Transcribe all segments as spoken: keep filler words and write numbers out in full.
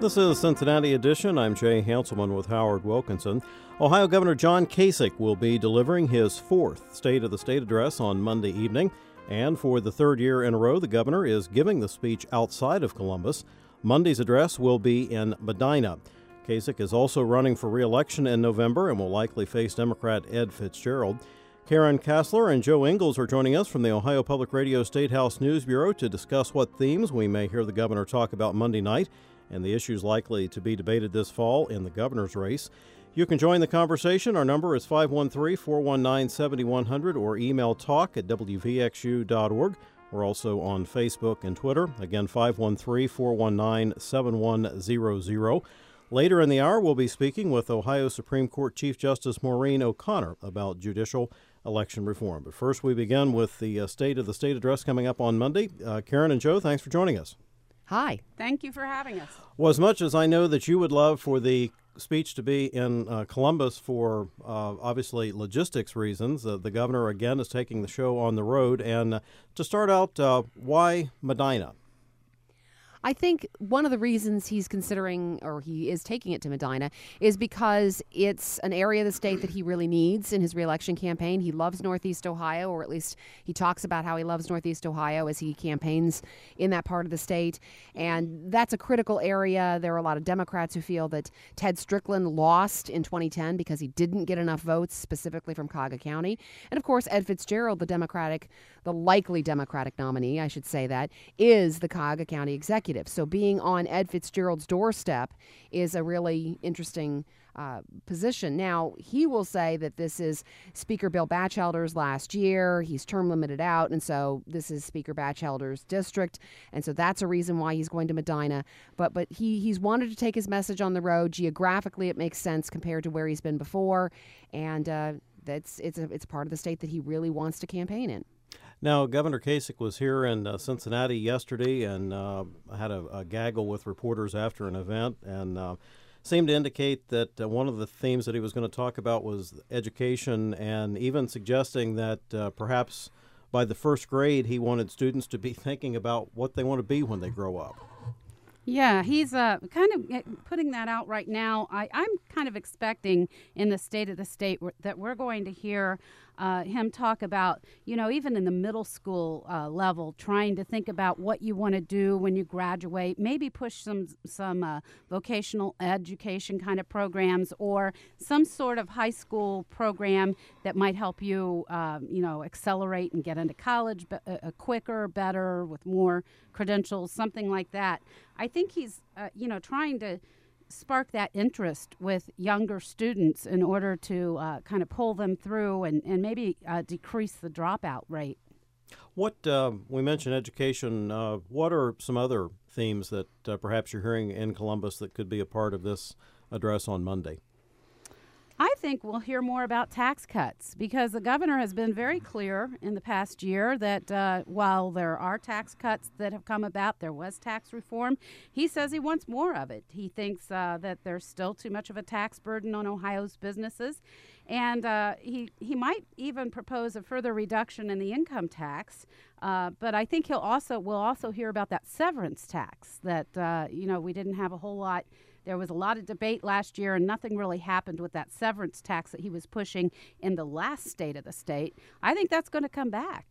This is Cincinnati Edition. I'm Jay Hanselman with Howard Wilkinson. Ohio Governor John Kasich will be delivering his fourth State of the State address on Monday evening. And for the third year in a row, the governor is giving the speech outside of Columbus. Monday's address will be in Medina. Kasich is also running for re-election in November and will likely face Democrat Ed Fitzgerald. Karen Kassler and Joe Ingles are joining us from the Ohio Public Radio State House News Bureau to discuss what themes we may hear the governor talk about Monday night and the issues likely to be debated this fall in the governor's race. You can join the conversation. Our number is five one three, four one nine, seven one zero zero or email talk at w v x u dot org. We're also on Facebook and Twitter. Again, five one three, four one nine, seven one zero zero. Later in the hour, we'll be speaking with Ohio Supreme Court Chief Justice Maureen O'Connor about judicial election reform. But first, we begin with the uh, State of the State address coming up on Monday. Uh, Karen and Joe, thanks for joining us. Hi. Thank you for having us. Well, as much as I know that you would love for the speech to be in uh, Columbus for uh, obviously logistics reasons, uh, the governor again is taking the show on the road. And uh, to start out, uh, why Medina? I think one of the reasons he's considering, or he is taking it to Medina, is because it's an area of the state that he really needs in his reelection campaign. He loves Northeast Ohio, or at least he talks about how he loves Northeast Ohio as he campaigns in that part of the state. And that's a critical area. There are a lot of Democrats who feel that Ted Strickland lost in twenty ten because he didn't get enough votes, specifically from Cuyahoga County. And of course, Ed Fitzgerald, the Democratic, the likely Democratic nominee, I should say that, is the Cuyahoga County executive. So being on Ed Fitzgerald's doorstep is a really interesting uh, position. Now, he will say that this is Speaker Bill Batchelder's last year. He's term limited out, and so this is Speaker Batchelder's district, and so that's a reason why he's going to Medina. But but he he's wanted to take his message on the road. Geographically, it makes sense compared to where he's been before, and uh, that's it's a, it's part of the state that he really wants to campaign in. Now, Governor Kasich was here in uh, Cincinnati yesterday and uh, had a, a gaggle with reporters after an event and uh, seemed to indicate that uh, one of the themes that he was going to talk about was education, and even suggesting that uh, perhaps by the first grade he wanted students to be thinking about what they want to be when they grow up. Yeah, he's uh, kind of putting that out right now. I, I'm kind of expecting in the State of the State that we're going to hear uh, him talk about, you know, even in the middle school uh, level, trying to think about what you want to do when you graduate, maybe push some some uh, vocational education kind of programs or some sort of high school program that might help you, uh, you know, accelerate and get into college be- uh, quicker, better, with more credentials, something like that. I think he's, uh, you know, trying to spark that interest with younger students in order to uh, kind of pull them through and, and maybe uh, decrease the dropout rate. What, uh, we mentioned education, uh, what are some other themes that uh, perhaps you're hearing in Columbus that could be a part of this address on Monday? I think we'll hear more about tax cuts because the governor has been very clear in the past year that uh, while there are tax cuts that have come about, there was tax reform. He says he wants more of it. He thinks uh, that there's still too much of a tax burden on Ohio's businesses. And uh, he, he might even propose a further reduction in the income tax. Uh, but I think he'll also we'll also hear about that severance tax that, uh, you know, we didn't have a whole lot. There was a lot of debate last year, and nothing really happened with that severance tax that he was pushing in the last State of the State. I think that's going to come back.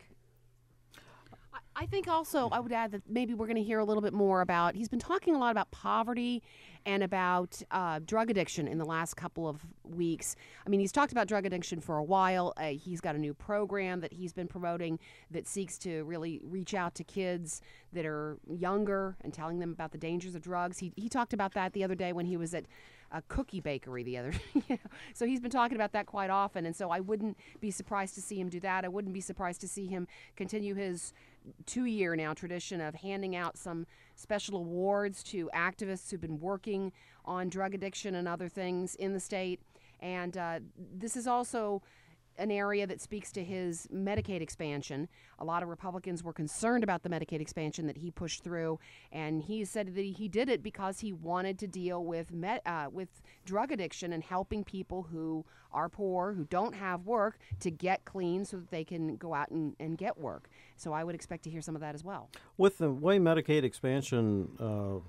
I think also I would add that maybe we're going to hear a little bit more about, he's been talking a lot about poverty and about uh, drug addiction in the last couple of weeks. I mean, he's talked about drug addiction for a while. Uh, he's got a new program that he's been promoting that seeks to really reach out to kids that are younger and telling them about the dangers of drugs. He, he talked about that the other day when he was at a cookie bakery the other you know. So he's been talking about that quite often, and so I wouldn't be surprised to see him do that. I wouldn't be surprised to see him continue his two-year now tradition of handing out some special awards to activists who've been working on drug addiction and other things in the state. And uh, this is also an area that speaks to his Medicaid expansion. A lot of Republicans were concerned about the Medicaid expansion that he pushed through, and he said that he did it because he wanted to deal with med, uh, with drug addiction and helping people who are poor, who don't have work, to get clean so that they can go out and, and get work. So I would expect to hear some of that as well. With the way Medicaid expansion uh,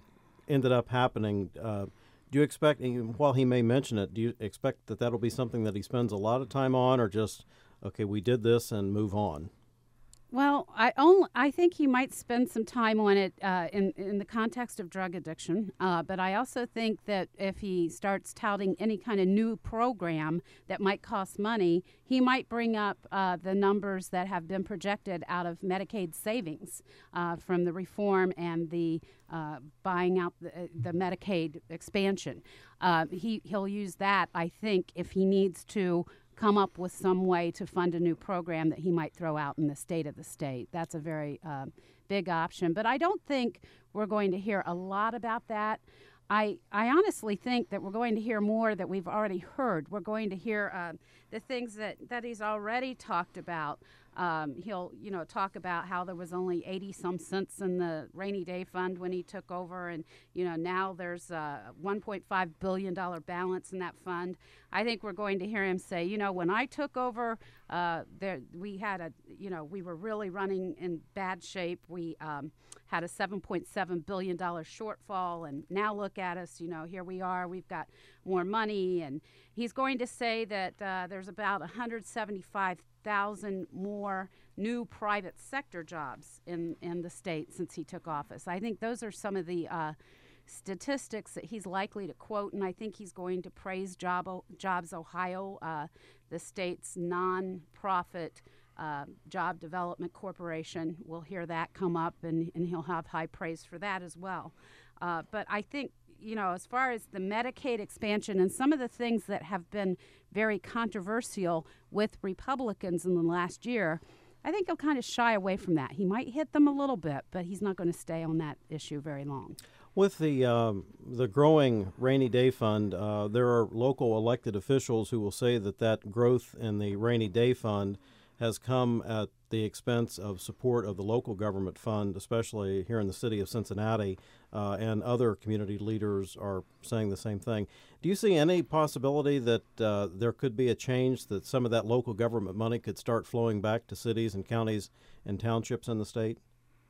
ended up happening, uh, do you expect, while he may mention it, do you expect that that'll be something that he spends a lot of time on, or just, okay, we did this and move on? Well, I only, I think he might spend some time on it uh, in in the context of drug addiction. Uh, but I also think that if he starts touting any kind of new program that might cost money, he might bring up uh, the numbers that have been projected out of Medicaid savings uh, from the reform and the uh, buying out the, the Medicaid expansion. Uh, he he'll use that, I think, if he needs to come up with some way to fund a new program that he might throw out in the state of the state. That's a very uh, big option. But I don't think we're going to hear a lot about that. I, I honestly think that we're going to hear more that we've already heard. We're going to hear uh, the things that, that he's already talked about. Um, he'll, you know, talk about how there was only eighty some cents in the rainy day fund when he took over, and you know now there's a one point five billion dollar balance in that fund. I think we're going to hear him say, you know, when I took over, uh, there we had a, you know, we were really running in bad shape. We um, had a seven point seven billion dollar shortfall, and now look at us. You know, here we are. We've got more money, and he's going to say that uh, there's about one hundred seventy-five thousand more new private sector jobs in, in the state since he took office. I think those are some of the uh, statistics that he's likely to quote, and I think he's going to praise Job o- Jobs Ohio, uh, the state's non-profit uh, job development corporation. We'll hear that come up, and, and he'll have high praise for that as well. Uh, but I think, you know, as far as the Medicaid expansion and some of the things that have been very controversial with Republicans in the last year, I think he'll kind of shy away from that. He might hit them a little bit, but he's not going to stay on that issue very long. With the um, the growing rainy day fund, uh, there are local elected officials who will say that that growth in the rainy day fund has come at the expense of support of the local government fund, especially here in the city of Cincinnati, uh, and other community leaders are saying the same thing. Do you see any possibility that uh, there could be a change, that some of that local government money could start flowing back to cities and counties and townships in the state?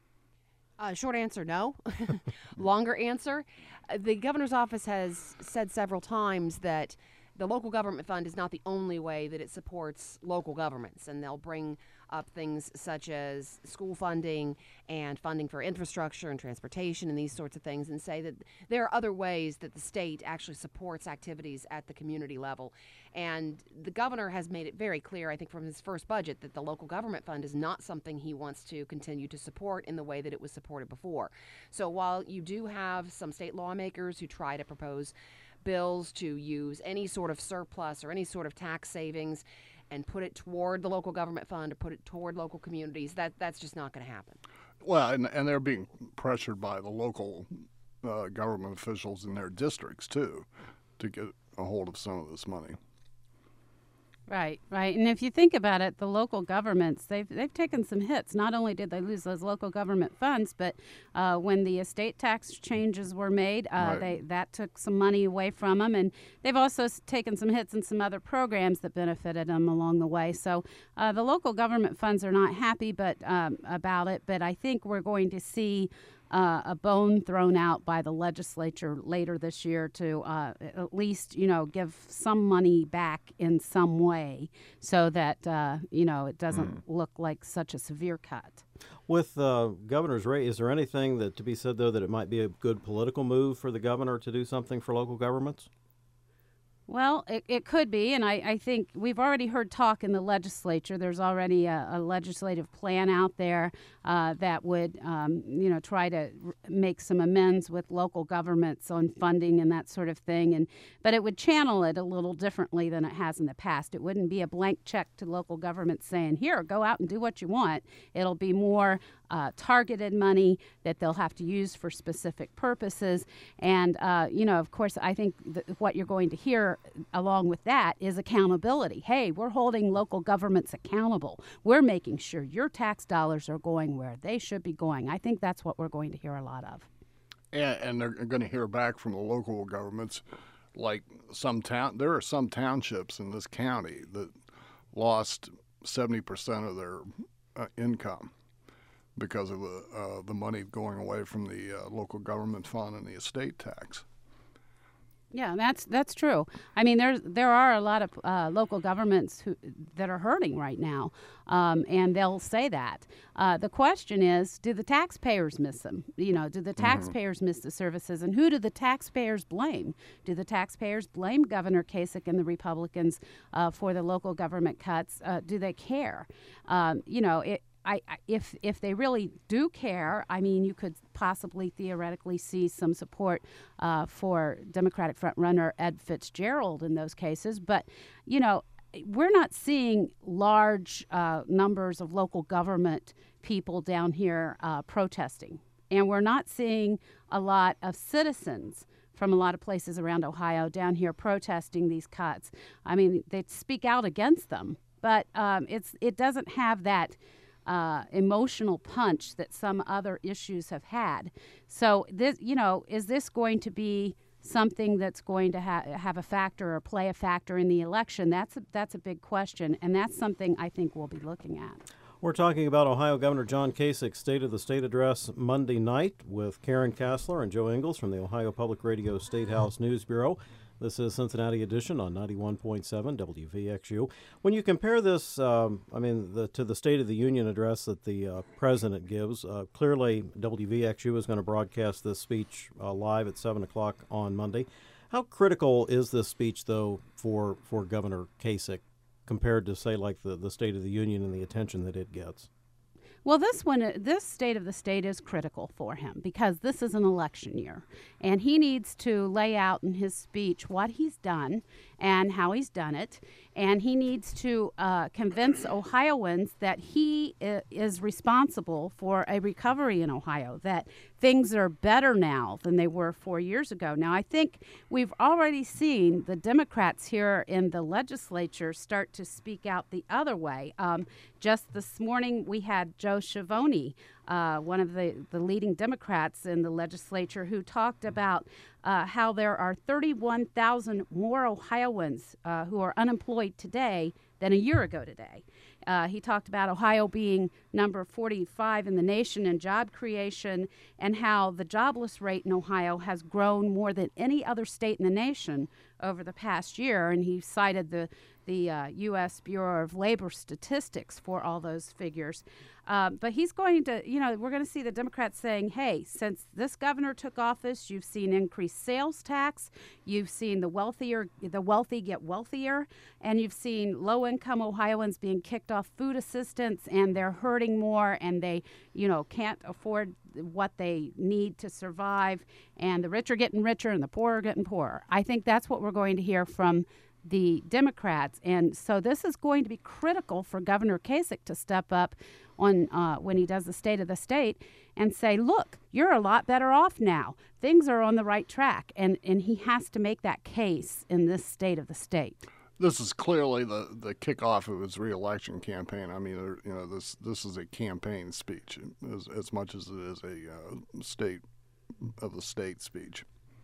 Uh, short answer, no. Longer answer, uh, the governor's office has said several times that the local government fund is not the only way that it supports local governments, and they'll bring up things such as school funding and funding for infrastructure and transportation and these sorts of things, and say that there are other ways that the state actually supports activities at the community level. And the governor has made it very clear, I think from his first budget, that the local government fund is not something he wants to continue to support in the way that it was supported before. So while you do have some state lawmakers who try to propose bills to use any sort of surplus or any sort of tax savings and put it toward the local government fund or put it toward local communities, that that's just not going to happen. Well, and, and they're being pressured by the local uh, government officials in their districts, too, to get a hold of some of this money. Right, right. And if you think about it, the local governments, they've they've taken some hits. Not only did they lose those local government funds, but uh, when the estate tax changes were made, uh, Right. they that took some money away from them. And they've also s- taken some hits in some other programs that benefited them along the way. So uh, the local government funds are not happy but um, about it. But I think we're going to see Uh, a bone thrown out by the legislature later this year to uh, at least, you know, give some money back in some way so that, uh, you know, it doesn't mm. look like such a severe cut. With uh, governor's rate, is there anything that to be said, though, that it might be a good political move for the governor to do something for local governments? Well, it, it could be, and I, I think we've already heard talk in the legislature. There's already a, a legislative plan out there uh, that would, um, you know, try to r- make some amends with local governments on funding and that sort of thing. And but it would channel it a little differently than it has in the past. It wouldn't be a blank check to local governments saying, "Here, go out and do what you want." It'll be more uh, targeted money that they'll have to use for specific purposes. And uh, you know, of course, I think th- what you're going to hear along with that is accountability. Hey, we're holding local governments accountable. We're making sure your tax dollars are going where they should be going. I think that's what we're going to hear a lot of. And, and they're going to hear back from the local governments, like some town. There are some townships in this county that lost seventy percent of their uh, income because of the, uh, the money going away from the uh, local government fund and the estate tax. Yeah, that's that's true. I mean, there's there are a lot of uh, local governments who that are hurting right now, um, and they'll say that. Uh, the question is, do the taxpayers miss them? You know, do the taxpayers mm-hmm. miss the services, and who do the taxpayers blame? Do the taxpayers blame Governor Kasich and the Republicans uh, for the local government cuts? Uh, do they care? Um, you know, it. I, I, if if they really do care, I mean, you could possibly theoretically see some support uh, for Democratic frontrunner Ed Fitzgerald in those cases. But, you know, we're not seeing large uh, numbers of local government people down here uh, protesting. And we're not seeing a lot of citizens from a lot of places around Ohio down here protesting these cuts. I mean, they speak out against them, but um, it's it doesn't have that Uh, emotional punch that some other issues have had. So this, you know, is this going to be something that's going to ha- have a factor or play a factor in the election? That's a, that's a big question, and that's something I think we'll be looking at. We're talking about Ohio Governor John Kasich's State of the State address Monday night with Karen Kassler and Joe Ingles from the Ohio Public Radio State House News Bureau. This is Cincinnati Edition on ninety-one point seven W V X U. When you compare this, um, I mean, the, to the State of the Union address that the uh, president gives, uh, clearly W V X U is going to broadcast this speech uh, live at seven o'clock on Monday. How critical is this speech, though, for, for Governor Kasich compared to, say, like the, the State of the Union and the attention that it gets? Well, this one, this State of the State is critical for him because this is an election year, and he needs to lay out in his speech what he's done and how he's done it, and he needs to uh, convince Ohioans that he I- is responsible for a recovery in Ohio, that things are better now than they were four years ago. Now, I think we've already seen the Democrats here in the legislature start to speak out the other way. Um, just this morning, we had Joe Schiavone, uh, one of the, the leading Democrats in the legislature, who talked about uh, how there are thirty-one thousand more Ohioans uh, who are unemployed today than a year ago today. Uh, he talked about Ohio being number forty-five in the nation in job creation and how the jobless rate in Ohio has grown more than any other state in the nation over the past year. And he cited the, the uh, U S Bureau of Labor Statistics for all those figures. Uh, but he's going to, you know, we're going to see the Democrats saying, hey, since this governor took office, you've seen increased sales tax, you've seen the wealthier, the wealthy get wealthier, and you've seen low-income Ohioans being kicked off food assistance, and they're hurting more, and they, you know, can't afford what they need to survive, and the rich are getting richer and the poor are getting poorer. I think that's what we're going to hear from the Democrats, and so this is going to be critical for Governor Kasich to step up on uh, when he does the State of the State and say, look, you're a lot better off now. Things are on the right track, and, and he has to make that case in this State of the State. This is clearly the, the kickoff of his reelection campaign. I mean, you know, this this is a campaign speech as, as much as it is a uh, State of the State speech.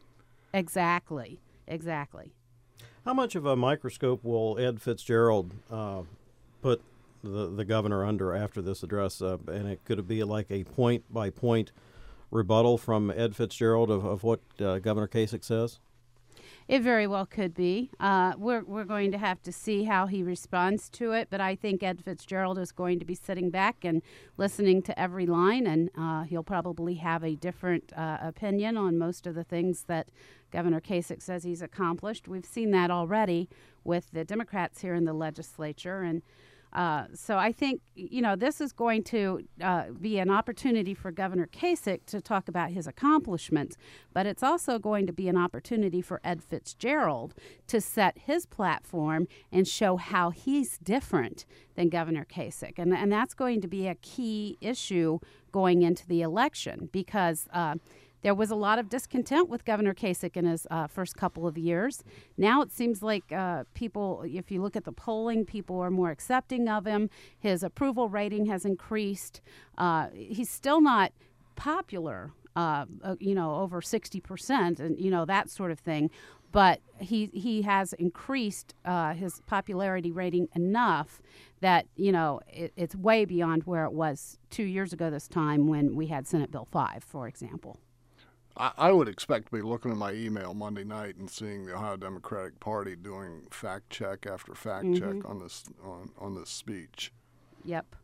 Exactly, exactly. How much of a microscope will Ed Fitzgerald uh, put the, the governor under after this address? Uh, and it could it be like a point-by-point rebuttal from Ed Fitzgerald of, of what uh, Governor Kasich says? It very well could be. Uh, we're we're going to have to see how he responds to it, but I think Ed Fitzgerald is going to be sitting back and listening to every line, and uh, he'll probably have a different uh, opinion on most of the things that Governor Kasich says he's accomplished. We've seen that already with the Democrats here in the legislature, and Uh, so I think, you know, this is going to uh, be an opportunity for Governor Kasich to talk about his accomplishments, but it's also going to be an opportunity for Ed Fitzgerald to set his platform and show how he's different than Governor Kasich. And, and that's going to be a key issue going into the election because uh, there was a lot of discontent with Governor Kasich in his uh, first couple of years. Now it seems like uh, people, if you look at the polling, people are more accepting of him. His approval rating has increased. Uh, he's still not popular, uh, uh, you know, over sixty percent and, you know, that sort of thing. but he he has increased uh, his popularity rating enough that, you know, it, it's way beyond where it was two years ago this time when we had Senate Bill five, for example. I, I would expect to be looking at my email Monday night and seeing the Ohio Democratic Party doing fact check after fact Mm-hmm. check on this on, on this speech. Yep.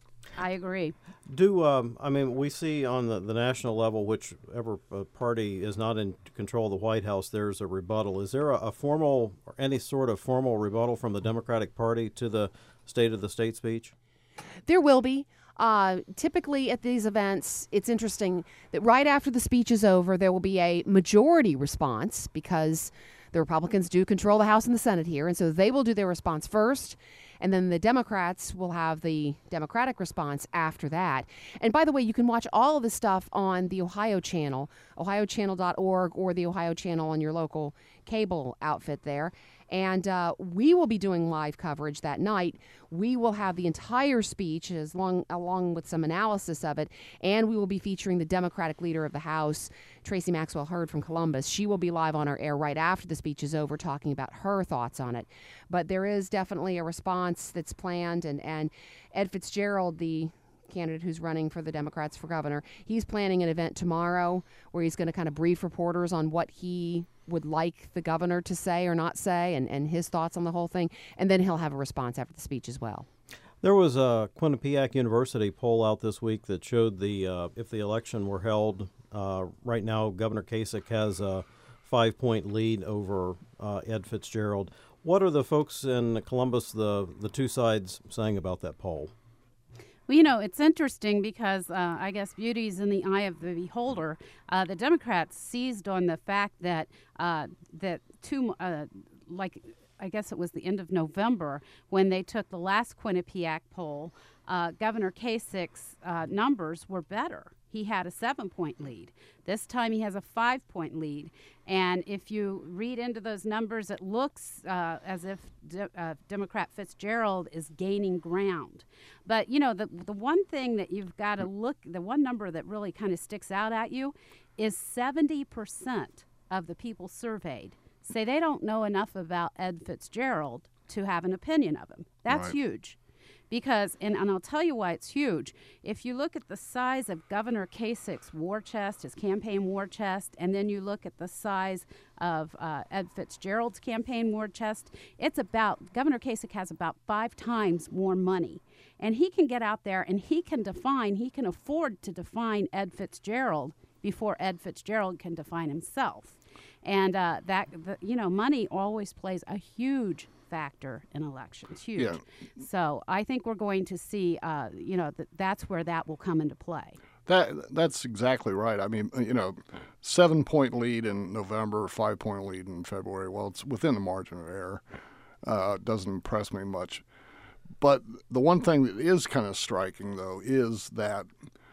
I agree. Do um, I mean we see on the, the national level, whichever uh, party is not in control of the White House, there's a rebuttal. Is there a, a formal or any sort of formal rebuttal from the Democratic Party to the State of the State speech? There will be. Uh, typically at these events, it's interesting that right after the speech is over, there will be a majority response because the Republicans do control the House and the Senate here, and so they will do their response first, and then the Democrats will have the Democratic response after that. And by the way, you can watch all of this stuff on the Ohio Channel, ohio channel dot org, or the Ohio Channel on your local cable outfit there. And uh, we will be doing live coverage that night. We will have the entire speech as long, along with some analysis of it, and we will be featuring the Democratic leader of the House, Tracy Maxwell Hurd from Columbus. She will be live on our air right after the speech is over talking about her thoughts on it. But there is definitely a response that's planned, and, and Ed Fitzgerald, the candidate who's running for the Democrats for governor, he's planning an event tomorrow where he's going to kind of brief reporters on what he would like the governor to say or not say, and, and his thoughts on the whole thing, and then he'll have a response after the speech as well. There was a Quinnipiac University poll out this week that showed the uh, if the election were held uh, right now, Governor Kasich has a five-point lead over uh, Ed Fitzgerald. What are the folks in Columbus, the the two sides, saying about that poll? Well, you know, it's interesting because uh, I guess beauty's in the eye of the beholder. Uh, the Democrats seized on the fact that uh, that two, uh, like I guess it was the end of November when they took the last Quinnipiac poll, uh, Governor Kasich's uh, numbers were better. He had a seven-point lead. This time he has a five-point lead. And if you read into those numbers, it looks uh, as if de- uh, Democrat Fitzgerald is gaining ground. But, you know, the, the one thing that you've got to look, the one number that really kind of sticks out at you is seventy percent of the people surveyed say they don't know enough about Ed Fitzgerald to have an opinion of him. That's Right. huge. Because, and, and I'll tell you why it's huge. If you look at the size of Governor Kasich's war chest, his campaign war chest, and then you look at the size of uh, Ed Fitzgerald's campaign war chest, it's about, Governor Kasich has about five times more money. And he can get out there and he can define, he can afford to define Ed Fitzgerald before Ed Fitzgerald can define himself. And uh, that, the, you know, money always plays a huge factor in elections, huge. Yeah. So I think we're going to see, uh, you know, th- that's where that will come into play. That that's exactly right. I mean, you know, seven point lead in November, five point lead in February. Well, it's within the margin of error. Uh, doesn't impress me much. But the one thing that is kind of striking, though, is that,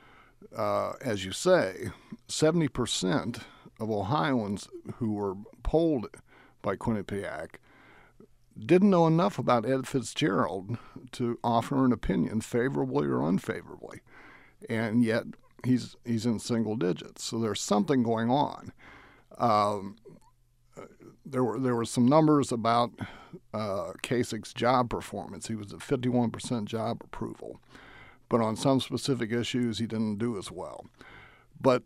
uh, as you say, seventy percent of Ohioans who were polled by Quinnipiac didn't know enough about Ed Fitzgerald to offer an opinion favorably or unfavorably. And yet he's he's in single digits. So there's something going on. Um, there were there were some numbers about uh, Kasich's job performance. He was at fifty-one percent job approval. But on some specific issues, he didn't do as well. But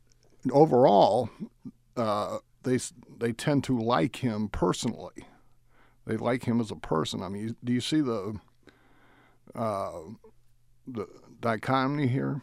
overall, uh, they they tend to like him personally. They like him as a person. I mean, do you see the uh, the dichotomy here?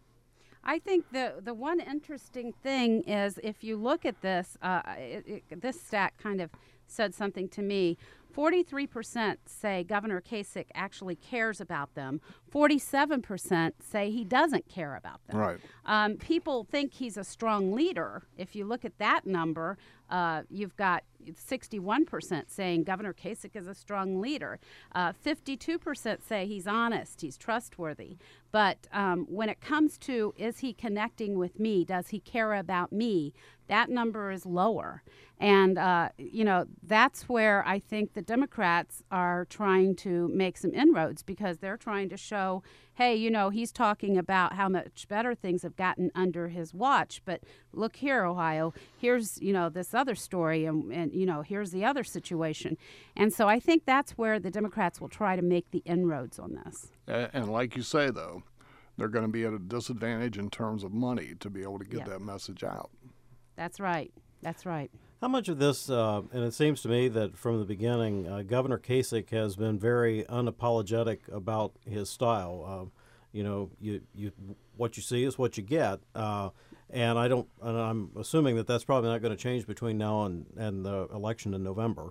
I think the the one interesting thing is if you look at this, uh, it, it, this stat kind of said something to me. forty-three percent say Governor Kasich actually cares about them. forty-seven percent say he doesn't care about them. Right. Um, people think he's a strong leader. If you look at that number, uh, you've got sixty-one percent saying Governor Kasich is a strong leader. Uh, fifty-two percent say he's honest, he's trustworthy. But um, when it comes to is he connecting with me, does he care about me, that number is lower. And, uh, you know, that's where I think the Democrats are trying to make some inroads because they're trying to show, hey, you know, he's talking about how much better things have gotten under his watch. But look here, Ohio, here's, you know, this other story. And, and you know, here's the other situation. And so I think that's where the Democrats will try to make the inroads on this. And, and like you say, though, they're going to be at a disadvantage in terms of money to be able to get Yeah. that message out. That's right. That's right. How much of this, uh, and it seems to me that from the beginning, uh, Governor Kasich has been very unapologetic about his style. Uh, you know, you, you what you see is what you get, uh, and I don't. And I'm assuming that that's probably not going to change between now and, and the election in November.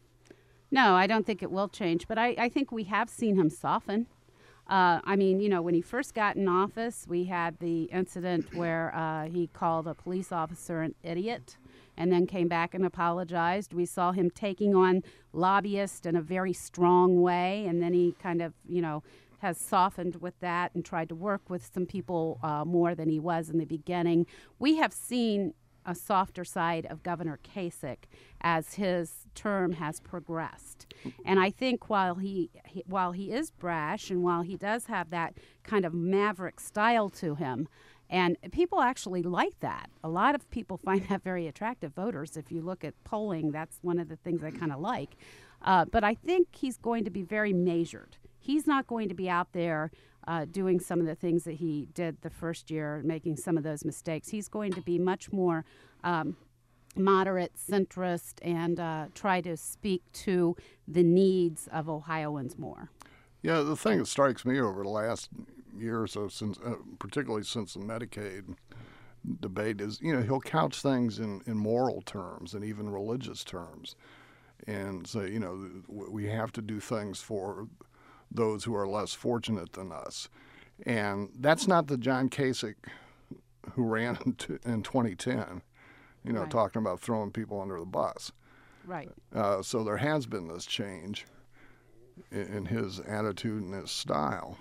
No, I don't think it will change, but I, I think we have seen him soften. Uh, I mean, you know, when he first got in office, we had the incident where uh, he called a police officer an idiot and then came back and apologized. We saw him taking on lobbyists in a very strong way, and then he kind of, you know, has softened with that and tried to work with some people uh, more than he was in the beginning. We have seen a softer side of Governor Kasich as his term has progressed. And I think while he, he while he is brash and while he does have that kind of maverick style to him, and people actually like that. A lot of people find that very attractive, voters. If you look at polling, that's one of the things I kind of like. Uh, but I think he's going to be very measured. He's not going to be out there uh, doing some of the things that he did the first year, making some of those mistakes. He's going to be much more um, moderate, centrist, and uh, try to speak to the needs of Ohioans more. Yeah, the thing that strikes me over the last year or so, since uh, particularly since the Medicaid debate, is you know he'll couch things in, in moral terms and even religious terms, and say you know we have to do things for those who are less fortunate than us, and that's not the John Kasich who ran in, t- in twenty ten, you know, Right. talking about throwing people under the bus. Right. Uh, so there has been this change in, in his attitude and his style.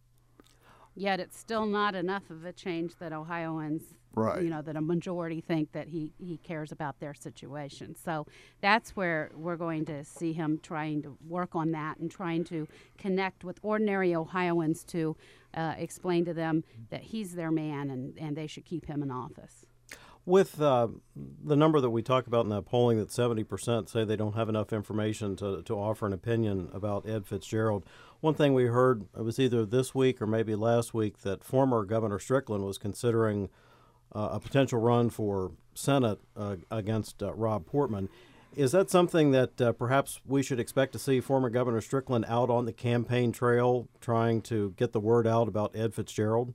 Yet it's still not enough of a change that Ohioans, Right. you know, that a majority think that he, he cares about their situation. So that's where we're going to see him trying to work on that and trying to connect with ordinary Ohioans to uh, explain to them that he's their man and, and they should keep him in office. With uh, the number that we talk about in that polling, that seventy percent say they don't have enough information to, to offer an opinion about Ed Fitzgerald, one thing we heard, it was either this week or maybe last week, that former Governor Strickland was considering uh, a potential run for Senate uh, against uh, Rob Portman. Is that something that uh, perhaps we should expect to see former Governor Strickland out on the campaign trail trying to get the word out about Ed Fitzgerald?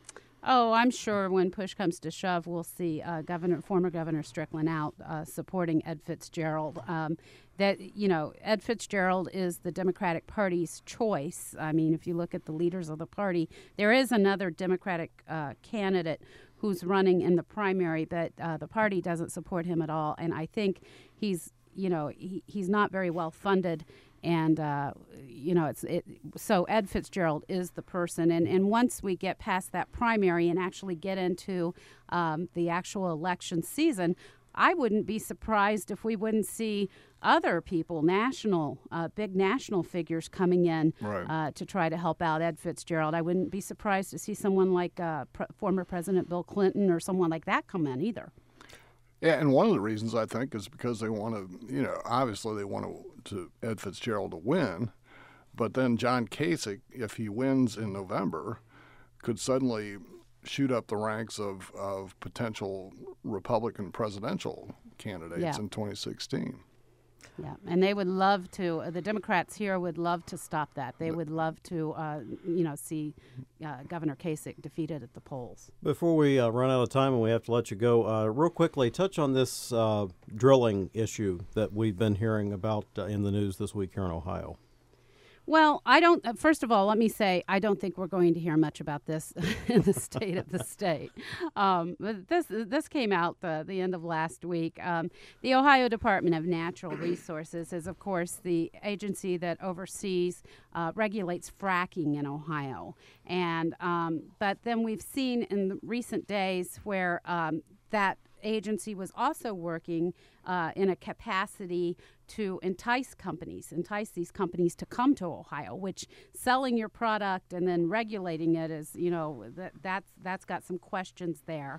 Oh, I'm sure when push comes to shove, we'll see uh, Governor, former Governor Strickland out uh, supporting Ed Fitzgerald. Um, that you know, Ed Fitzgerald is the Democratic Party's choice. I mean, if you look at the leaders of the party, there is another Democratic uh, candidate who's running in the primary, but uh, the party doesn't support him at all. And I think he's, you know, he, he's not very well funded. And, uh, you know, it's it. So Ed Fitzgerald is the person. And, and once we get past that primary and actually get into um, the actual election season, I wouldn't be surprised if we wouldn't see other people, national, uh, big national figures coming in Right. uh, to try to help out Ed Fitzgerald. I wouldn't be surprised to see someone like uh, pr- former President Bill Clinton or someone like that come in either. Yeah, and one of the reasons I think is because they want to, you know, obviously they want to, to Ed Fitzgerald to win, but then John Kasich, if he wins in November, could suddenly shoot up the ranks of, of potential Republican presidential candidates Yeah. in twenty sixteen. Yeah, and they would love to. Uh, the Democrats here would love to stop that. They would love to, uh, you know, see uh, Governor Kasich defeated at the polls. Before we uh, run out of time and we have to let you go, uh, real quickly, touch on this uh, drilling issue that we've been hearing about uh, in the news this week here in Ohio. Well, I don't. Uh, first of all, let me say I don't think we're going to hear much about this in the state of the state. Um, but this this came out the, the end of last week. Um, the Ohio Department of Natural Resources is, of course, the agency that oversees uh, regulates fracking in Ohio. And um, but then we've seen in the recent days where um, that agency was also working uh, in a capacity to entice companies, entice these companies to come to Ohio, which selling your product and then regulating it is, you know, that, that's that's got some questions there.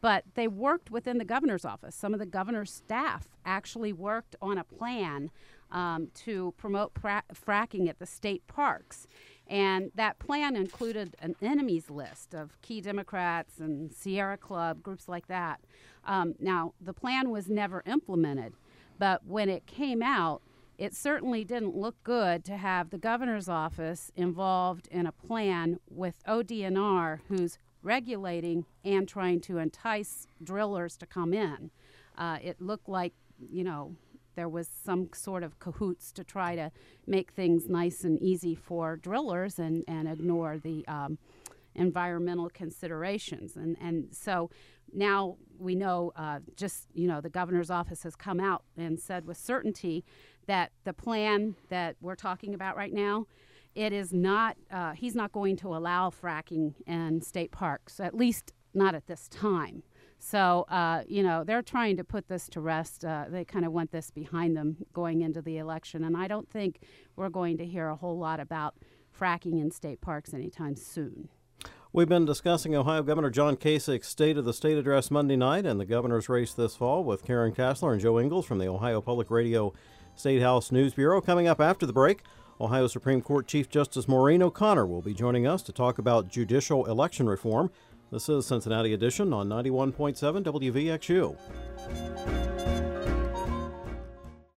but they worked within the governor's office. Some of the governor's staff actually worked on a plan um, to promote pra- fracking at the state parks. And that plan included an enemies list of key Democrats and Sierra Club, groups like that. Um, now, the plan was never implemented, but when it came out, it certainly didn't look good to have the governor's office involved in a plan with O D N R, who's regulating and trying to entice drillers to come in. Uh, it looked like, you know, there was some sort of cahoots to try to make things nice and easy for drillers and, and ignore the um, environmental considerations. And, and so now we know uh, just, you know, the governor's office has come out and said with certainty that the plan that we're talking about right now, it is not, uh, he's not going to allow fracking in state parks, at least not at this time. So, uh, you know, they're trying to put this to rest. Uh, they kind of want this behind them going into the election. And I don't think we're going to hear a whole lot about fracking in state parks anytime soon. We've been discussing Ohio Governor John Kasich's State of the State address Monday night and the governor's race this fall with Karen Kassler and Joe Ingles from the Ohio Public Radio State House News Bureau. Coming up after the break, Ohio Supreme Court Chief Justice Maureen O'Connor will be joining us to talk about judicial election reform. This is Cincinnati Edition on ninety-one point seven W V X U.